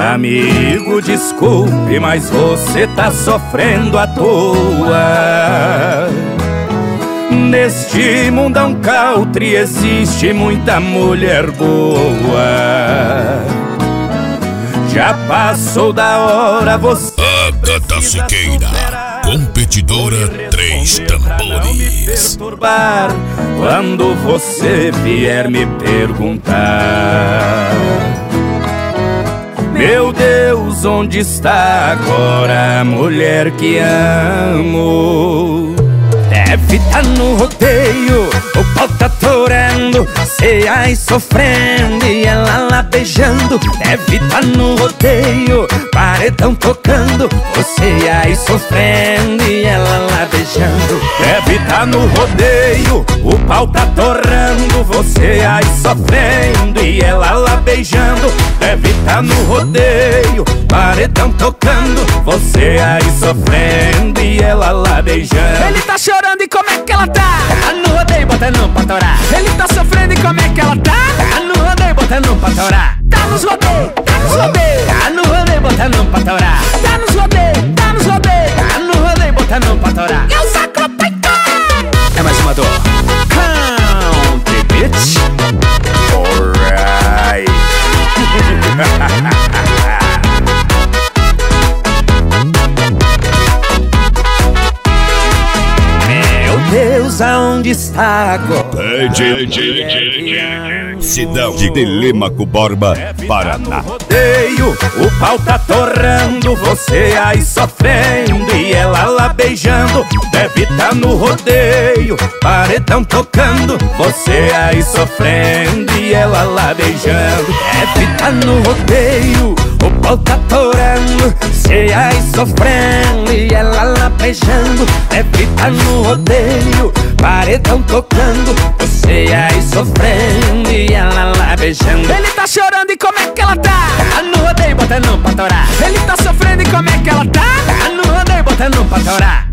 Amigo, desculpe, mas você tá sofrendo à toa. Neste mundão country existe muita mulher boa. Já passou da hora você... Agatha Siqueira, competidora 3 tambores. Quando você vier me perguntar: meu Deus, onde está agora a mulher que amo? Deve tá no rodeio, o pau tá torando, cê aí sofrendo e ela lá beijando. Deve tá no rodeio, paredão tocando, você aí sofrendo e ela lá beijando. Deve tá no rodeio, o pau tá torando, você aí sofrendo e ela lá beijando. Deve tá no rodeio, paredão tocando, você aí sofrendo e ela lá beijando. Ele tá chorando e como é que ela tá? Tá no rodeio botando pra torar. Ele tá sofrendo e como é que ela tá? Tá no rodeio botando pra torar. Tá nos rodeios, tá nos rodeios, tá no rodeio botando pra torar. Tá nos rodeios, tá nos rodeios, tá no rodeio botando pra torar. Eu saco peito. É mais uma dor. Country bitch. Alright. Deus, aonde está agora? Cidade de Telêmaco Borba, Paraná. Rodeio, o pau tá torrando, você aí sofrendo e ela lá beijando. Deve tá no rodeio, paredão tocando, você aí sofrendo e ela lá beijando. Deve tá no rodeio, o pau tá torando, você aí sofrendo e ela lá beijando. Deve tá no rodeio, paredão tocando, você aí sofrendo e ela lá beijando. Ele tá chorando e como é que ela tá? Tá no rodeio botando pra torar. Ele tá sofrendo e como é que ela tá? Tá no rodeio botando pra torar.